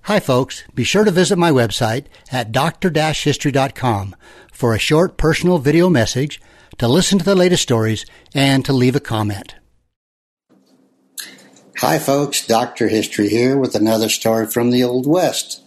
Hi, folks. Be sure to visit my website at dr-history.com for a short personal video message, to listen to the latest stories, and to leave a comment. Hi, folks. Dr. History here with another story from the Old West.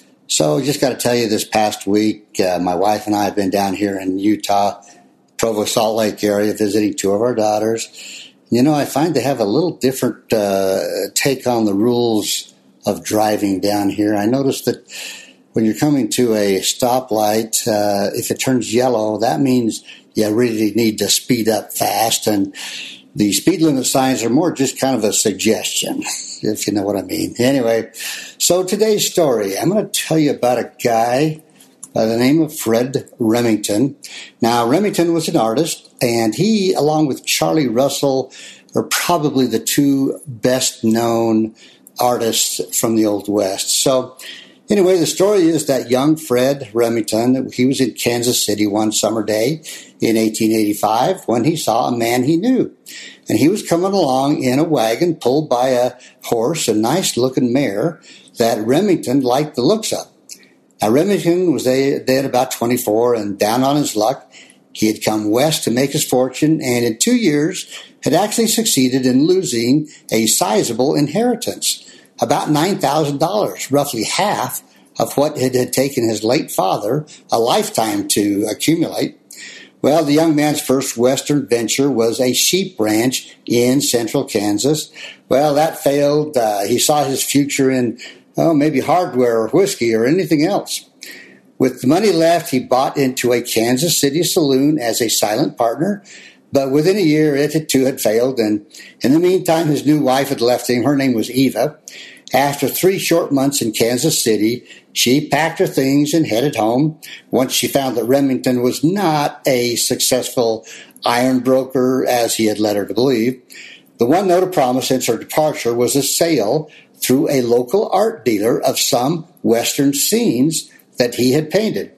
So, just got to tell you, this past week, my wife and I have been down here in Utah, Provo, Salt Lake area, visiting two of our daughters. You know, I find they have a little different take on the rules of driving down here. I noticed that when you're coming to a stoplight, if it turns yellow, that means you really need to speed up fast. And the speed limit signs are more just kind of a suggestion, if you know what I mean. Anyway, so today's story, I'm going to tell you about a guy by the name of Fred Remington. Now, Remington was an artist, and he, along with Charlie Russell, are probably the two best known artists from the Old West. So anyway, the story is that young Fred Remington, he was in Kansas City one summer day in 1885 when he saw a man he knew. And he was coming along in a wagon pulled by a horse, a nice-looking mare that Remington liked the looks of. Now, Remington was then about 24 and down on his luck. He had come west to make his fortune, and in 2 years had actually succeeded in losing a sizable inheritance, about $9,000, roughly half of what it had taken his late father a lifetime to accumulate. Well, the young man's first Western venture was a sheep ranch in central Kansas. Well, that failed. He saw his future in, maybe hardware or whiskey or anything else. With the money left, he bought into a Kansas City saloon as a silent partner. But within a year, it too had failed, and in the meantime, his new wife had left him. Her name was Eva. After 3 short months in Kansas City, she packed her things and headed home once she found that Remington was not a successful iron broker, as he had led her to believe. The one note of promise since her departure was a sale through a local art dealer of some Western scenes that he had painted.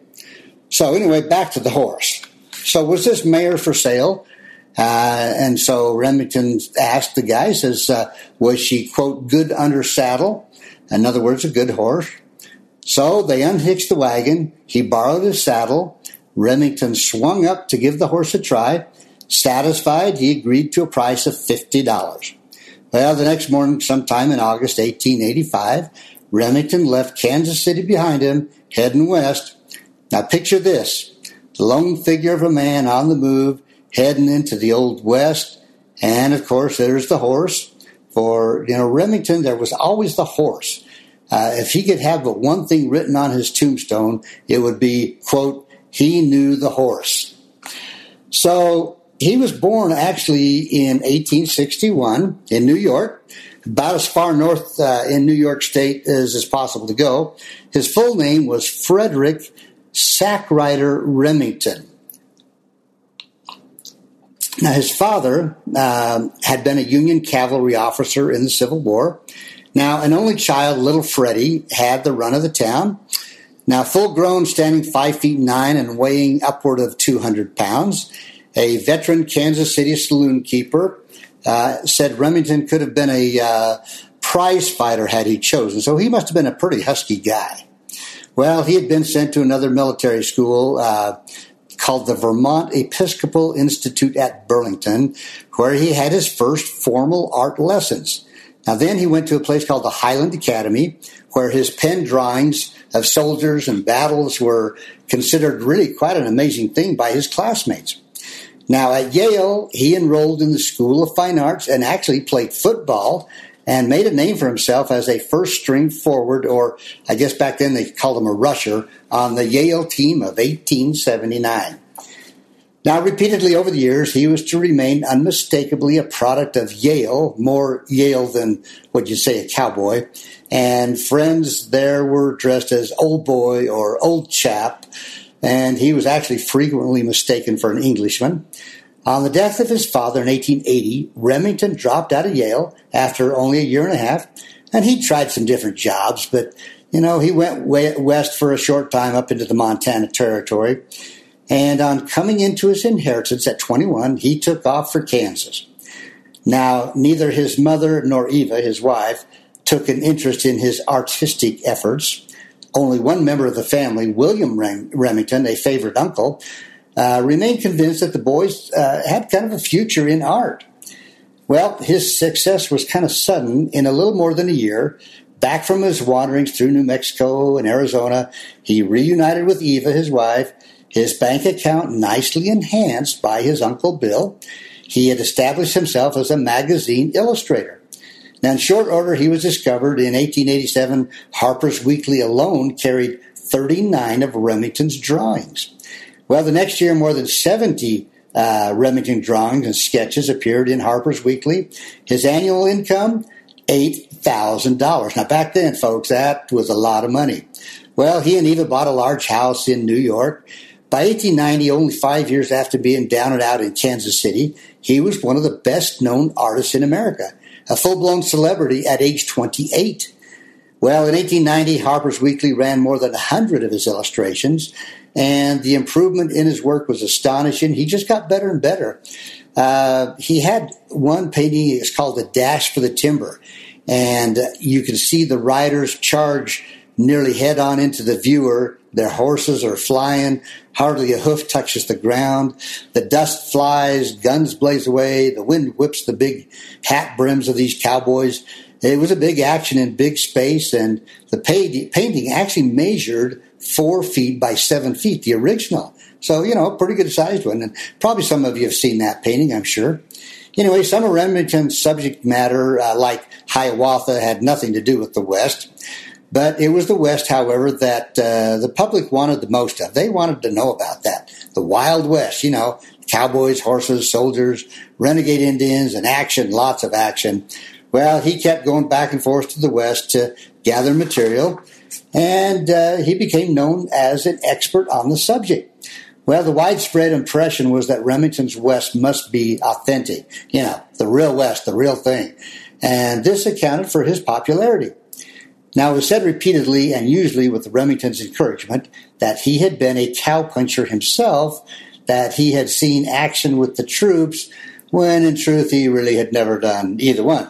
So anyway, back to the horse. So was this mare for sale? And so Remington asked the guy, says, was she, quote, good under saddle? In other words, a good horse. So they unhitched the wagon. He borrowed his saddle. Remington swung up to give the horse a try. Satisfied, he agreed to a price of $50. Well, the next morning, sometime in August 1885, Remington left Kansas City behind him, heading west. Now picture this, the lone figure of a man on the move, heading into the Old West, and of course there's the horse. For Remington, there was always the horse. If he could have but one thing written on his tombstone, it would be, quote, he knew the horse. So he was born actually in 1861 in New York, about as far north in New York State as is possible to go. His full name was Frederick Sackrider Remington. Now, his father had been a Union cavalry officer in the Civil War. Now, an only child, little Freddie, had the run of the town. Now, full-grown, standing 5'9" and weighing upward of 200 pounds, a veteran Kansas City saloon keeper said Remington could have been a prize fighter had he chosen. So he must have been a pretty husky guy. Well, he had been sent to another military school called the Vermont Episcopal Institute at Burlington, where he had his first formal art lessons. Now then he went to a place called the Highland Academy, where his pen drawings of soldiers and battles were considered really quite an amazing thing by his classmates. Now at Yale, he enrolled in the School of Fine Arts and actually played football and made a name for himself as a first-string forward, or I guess back then they called him a rusher, on the Yale team of 1879. Now, repeatedly over the years, he was to remain unmistakably a product of Yale, more Yale than, what you say, a cowboy, and friends there were dressed as old boy or old chap, and he was actually frequently mistaken for an Englishman. On the death of his father in 1880, Remington dropped out of Yale after only a year and a half, and he tried some different jobs, but, he went west for a short time up into the Montana Territory, and on coming into his inheritance at 21, he took off for Kansas. Now, neither his mother nor Eva, his wife, took an interest in his artistic efforts. Only one member of the family, William Remington, a favorite uncle, remained convinced that the boys had kind of a future in art. Well, his success was kind of sudden. In a little more than a year, back from his wanderings through New Mexico and Arizona, he reunited with Eva, his wife, his bank account nicely enhanced by his Uncle Bill. He had established himself as a magazine illustrator. Now, in short order, he was discovered in 1887. Harper's Weekly alone carried 39 of Remington's drawings. Well, the next year, more than 70 Remington drawings and sketches appeared in Harper's Weekly. His annual income, $8,000. Now, back then, folks, that was a lot of money. Well, he and Eva bought a large house in New York. By 1890, only 5 years after being down and out in Kansas City, he was one of the best-known artists in America, a full-blown celebrity at age 28. Well, in 1890, Harper's Weekly ran more than 100 of his illustrations, and the improvement in his work was astonishing. He just got better and better. He had one painting, it's called The Dash for the Timber, and you can see the riders charge nearly head-on into the viewer. Their horses are flying. Hardly a hoof touches the ground. The dust flies. Guns blaze away. The wind whips the big hat brims of these cowboys. It was a big action in big space, and the painting actually measured 4 feet by 7 feet, the original. So, a pretty good-sized one. And probably some of you have seen that painting, I'm sure. Anyway, some of Remington's subject matter, like Hiawatha, had nothing to do with the West. But it was the West, however, that the public wanted the most of. They wanted to know about that. The Wild West, cowboys, horses, soldiers, renegade Indians, and action, lots of action. Well, he kept going back and forth to the West to gather material, and he became known as an expert on the subject. Well, the widespread impression was that Remington's West must be authentic, the real West, the real thing. And this accounted for his popularity. Now, it was said repeatedly, and usually with Remington's encouragement, that he had been a cowpuncher himself, that he had seen action with the troops, when in truth he really had never done either one.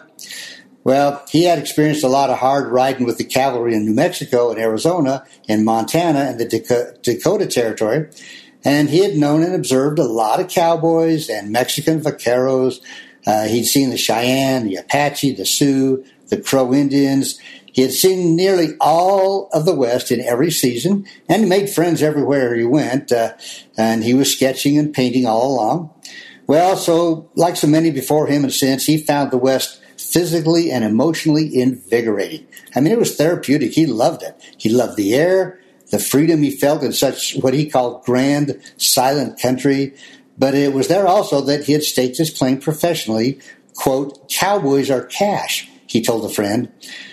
Well, he had experienced a lot of hard riding with the cavalry in New Mexico and Arizona and Montana and the Dakota Territory, and he had known and observed a lot of cowboys and Mexican vaqueros. He'd seen the Cheyenne, the Apache, the Sioux, the Crow Indians. He had seen nearly all of the West in every season and made friends everywhere he went, and he was sketching and painting all along. Well, so like so many before him and since, he found the West physically and emotionally invigorating. I mean, it was therapeutic. He loved it. He loved the air, the freedom he felt in such what he called grand, silent country. But it was there also that he had staked his claim professionally. Quote, "Cowboys are cash," he told a friend.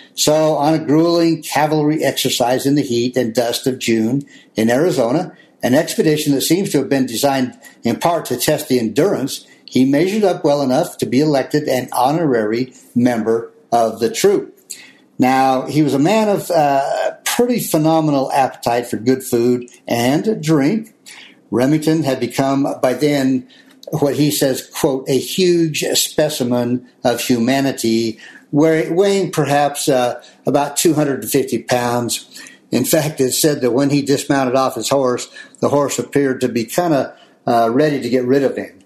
So on a grueling cavalry exercise in the heat and dust of June in Arizona, an expedition that seems to have been designed in part to test the endurance, he measured up well enough to be elected an honorary member of the troop. Now, he was a man of pretty phenomenal appetite for good food and drink. Remington had become, by then, what he says, quote, "a huge specimen of humanity," weighing perhaps about 250 pounds. In fact, it's said that when he dismounted off his horse, the horse appeared to be kind of ready to get rid of him.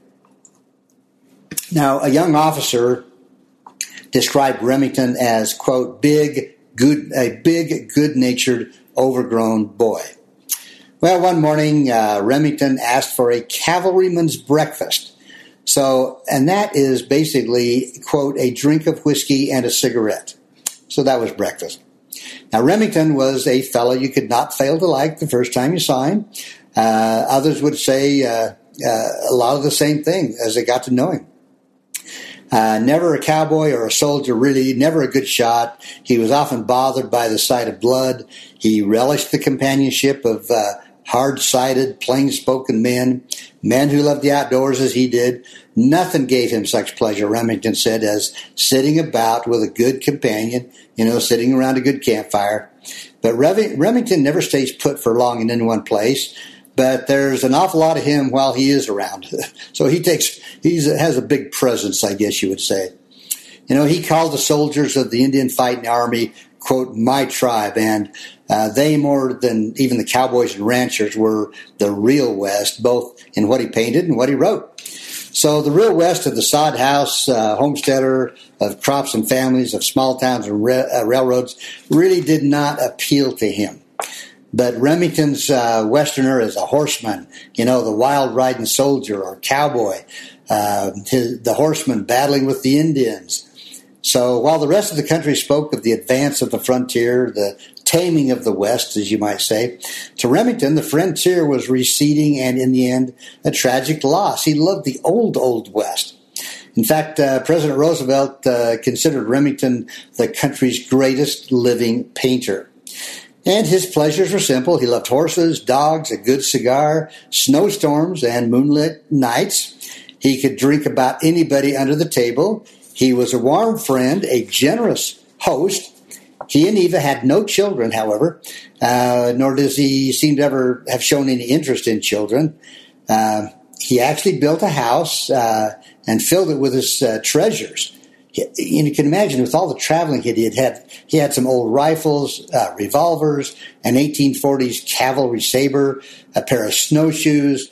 Now, a young officer described Remington as, quote, a big, good-natured, overgrown boy. Well, one morning, Remington asked for a cavalryman's breakfast. So, and that is basically, quote, a drink of whiskey and a cigarette. So that was breakfast. Now, Remington was a fellow you could not fail to like the first time you saw him. Others would say a lot of the same thing as they got to know him. Never a cowboy or a soldier, really, never a good shot. He was often bothered by the sight of blood. He relished the companionship of hard-sided, plain-spoken men who loved the outdoors as he did. Nothing gave him such pleasure, Remington said, as sitting about with a good companion, sitting around a good campfire. But Remington never stays put for long in any one place, but there's an awful lot of him while he is around. So he has a big presence, I guess you would say. He called the soldiers of the Indian Fighting Army, quote, my tribe, and they, more than even the cowboys and ranchers, were the real West, both in what he painted and what he wrote. So the real West of the sod house, homesteader, of crops and families, of small towns and railroads, really did not appeal to him. But Remington's Westerner as a horseman, the wild riding soldier or cowboy, the horseman battling with the Indians. So while the rest of the country spoke of the advance of the frontier, the taming of the West, as you might say, to Remington, the frontier was receding and, in the end, a tragic loss. He loved the old West. In fact, President Roosevelt considered Remington the country's greatest living painter. And his pleasures were simple. He loved horses, dogs, a good cigar, snowstorms, and moonlit nights. He could drink about anybody under the table. He was a warm friend, a generous host. He and Eva had no children, however, nor does he seem to ever have shown any interest in children. He actually built a house and filled it with his treasures. You can imagine with all the traveling he had some old rifles, revolvers, an 1840s cavalry saber, a pair of snowshoes.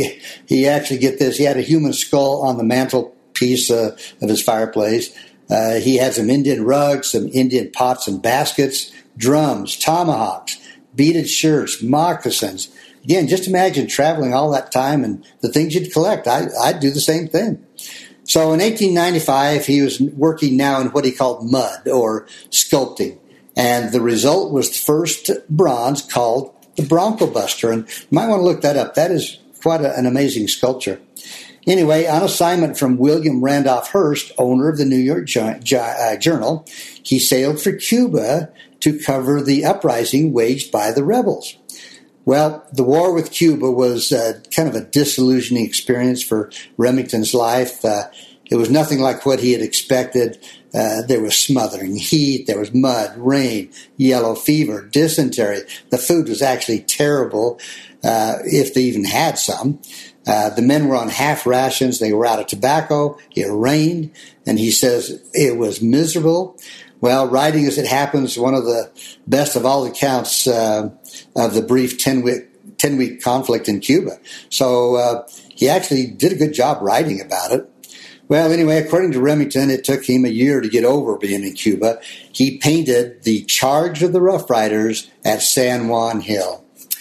He actually, get this, he had a human skull on the mantelpiece of his fireplace. He had some Indian rugs, some Indian pots and baskets, drums, tomahawks, beaded shirts, moccasins. Again, just imagine traveling all that time and the things you'd collect. I'd do the same thing. So in 1895, he was working now in what he called mud or sculpting. And the result was the first bronze called the Bronco Buster. And you might want to look that up. That is quite an amazing sculpture. Anyway, on assignment from William Randolph Hearst, owner of the New York Journal, he sailed for Cuba to cover the uprising waged by the rebels. Well, the war with Cuba was kind of a disillusioning experience for Remington's life. It was nothing like what he had expected. There was smothering heat, there was mud, rain, yellow fever, dysentery. The food was actually terrible, if they even had some. The men were on half rations. They were out of tobacco. It rained, and he says it was miserable. Well, writing as it happens, one of the best of all accounts of the brief 10-week conflict in Cuba. So he actually did a good job writing about it. Well, anyway, according to Remington, it took him a year to get over being in Cuba. He painted the Charge of the Rough Riders at San Juan Hill.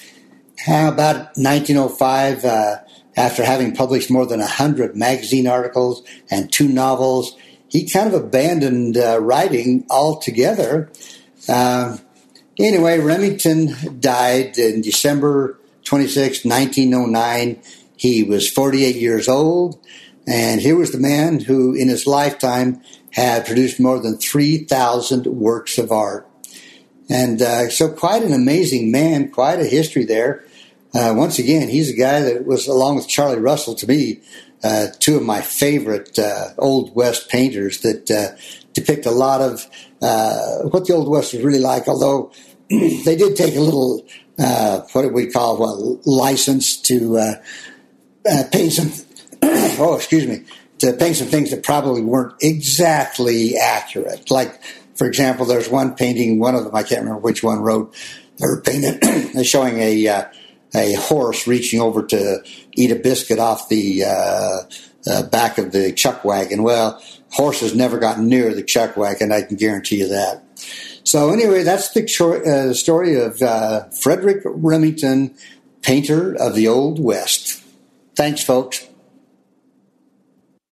About 1905, after having published more than 100 magazine articles and 2 novels, he kind of abandoned writing altogether. Anyway, Remington died in December 26, 1909. He was 48 years old, and here was the man who, in his lifetime, had produced more than 3,000 works of art. And so quite an amazing man, quite a history there. Once again, he's a guy that was, along with Charlie Russell, to me, 2 of my favorite Old West painters that depict a lot of what the Old West was really like, although they did take a little, what do we call, license to paint some, to paint some things that probably weren't exactly accurate. Like, for example, there's one painting, one of them, I can't remember which one, wrote, they were painted, showing a horse reaching over to eat a biscuit off the back of the chuck wagon. Well, horses never got near the chuck wagon, I can guarantee you that. So anyway, that's the story of Frederick Remington, painter of the Old West. Thanks, folks.